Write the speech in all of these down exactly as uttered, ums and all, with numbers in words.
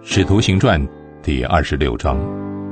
使徒行传第二十六章。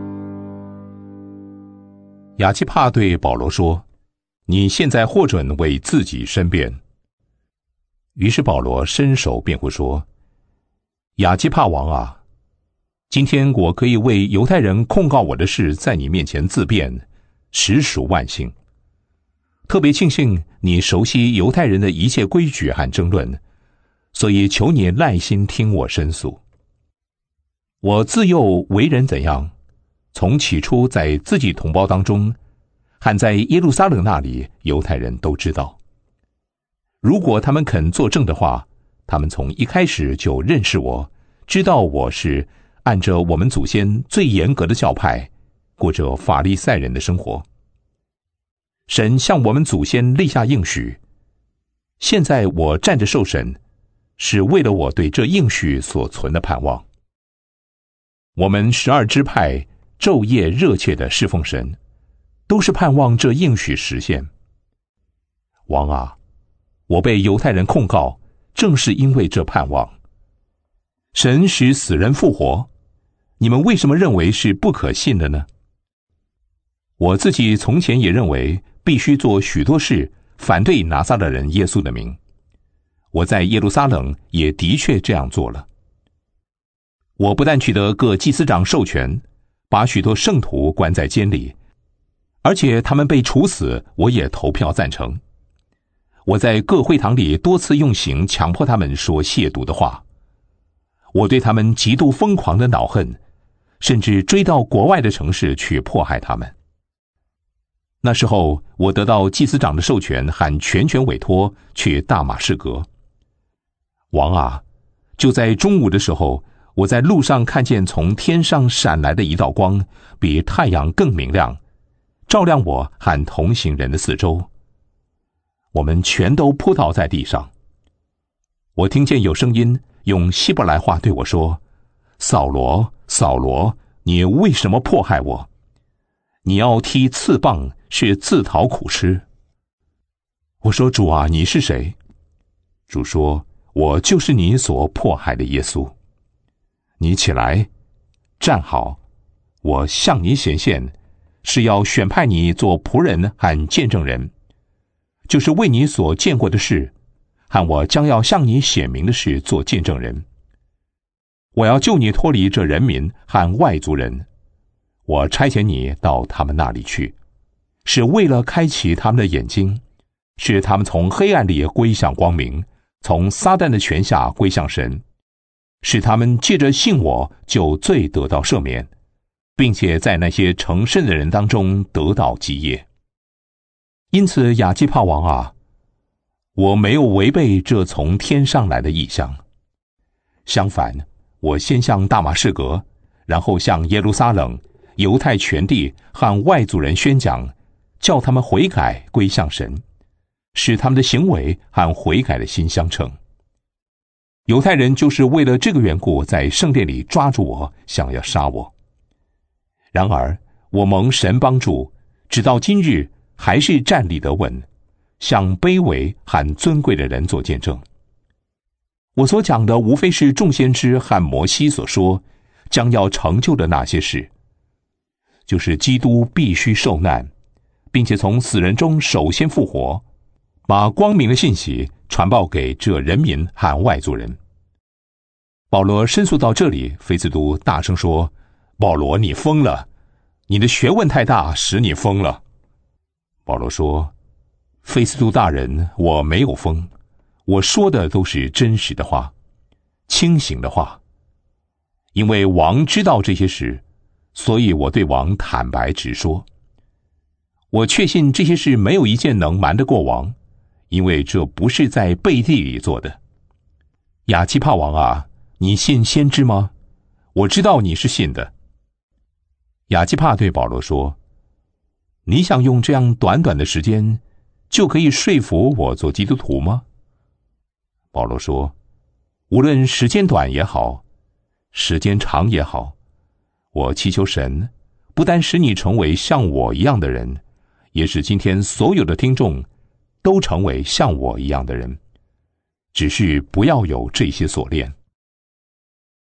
亚基帕对保罗说：你现在获准为自己申辩。于是保罗伸手辩护说：亚基帕王啊，今天我可以为犹太人控告我的事在你面前自辩，实属万幸。特别庆幸你熟悉犹太人的一切规矩和争论，所以求你耐心听我申诉。我自幼为人怎样，从起初在自己同胞当中和在耶路撒冷那里，犹太人都知道。如果他们肯作证的话，他们从一开始就认识我，知道我是按着我们祖先最严格的教派，过着法利赛人的生活。神向我们祖先立下应许，现在我站着受审，是为了我对这应许所存的盼望。我们十二支派昼夜热切地侍奉神，都是盼望这应许实现。王啊，我被犹太人控告，正是因为这盼望。神使死人复活，你们为什么认为是不可信的呢？我自己从前也认为必须做许多事，反对拿撒勒人耶稣的名。我在耶路撒冷也的确这样做了。我不但取得各祭司长授权，把许多圣徒关在监里，而且他们被处死，我也投票赞成。我在各会堂里多次用刑强迫他们说亵渎的话。我对他们极度疯狂的恼恨，甚至追到国外的城市去迫害他们。那时候我得到祭司长的授权和全权委托去大马士革。王啊，就在中午的时候，我在路上看见从天上闪来的一道光，比太阳更明亮，照亮我和同行人的四周。我们全都扑倒在地上。我听见有声音用希伯来话对我说：扫罗，扫罗，你为什么迫害我？你要踢刺棒，是自讨苦吃。我说：主啊，你是谁？主说：我就是你所迫害的耶稣。你起来，站好，我向你显现，是要选派你做仆人和见证人，就是为你所见过的事和我将要向你显明的事做见证人。我要救你脱离这人民和外族人，我差遣你到他们那里去，是为了开启他们的眼睛，使他们从黑暗里归向光明，从撒旦的权下归向神，使他们借着信我就罪得到赦免，并且在那些成圣的人当中得到基业。因此亚基帕王啊，我没有违背这从天上来的异象。相反，我先向大马士革，然后向耶路撒冷、犹太全地和外族人宣讲，叫他们悔改归向神，使他们的行为和悔改的心相称。犹太人就是为了这个缘故在圣殿里抓住我，想要杀我。然而我蒙神帮助，直到今日还是站立得稳，向卑微和尊贵的人做见证。我所讲的无非是众先知和摩西所说将要成就的那些事，就是基督必须受难，并且从死人中首先复活，把光明的信息传报给这人民和外族人。保罗申诉到这里，菲斯都大声说：保罗，你疯了，你的学问太大，使你疯了。保罗说：菲斯都大人，我没有疯，我说的都是真实的话，清醒的话。因为王知道这些事，所以我对王坦白直说。我确信这些事没有一件能瞒得过王，因为这不是在背地里做的。亚基帕王啊，你信先知吗？我知道你是信的。亚基帕对保罗说：你想用这样短短的时间就可以说服我做基督徒吗？保罗说：无论时间短也好，时间长也好，我祈求神不但使你成为像我一样的人，也使今天所有的听众都成为像我一样的人，只是不要有这些锁链。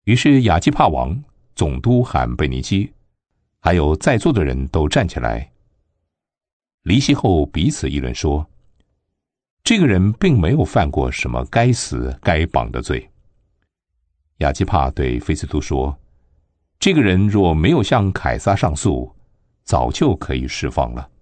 于是亚基帕王、总督喊贝尼基，还有在座的人都站起来，离席后彼此议论说：这个人并没有犯过什么该死该绑的罪。亚基帕对菲斯都说：这个人若没有向凯撒上诉，早就可以释放了。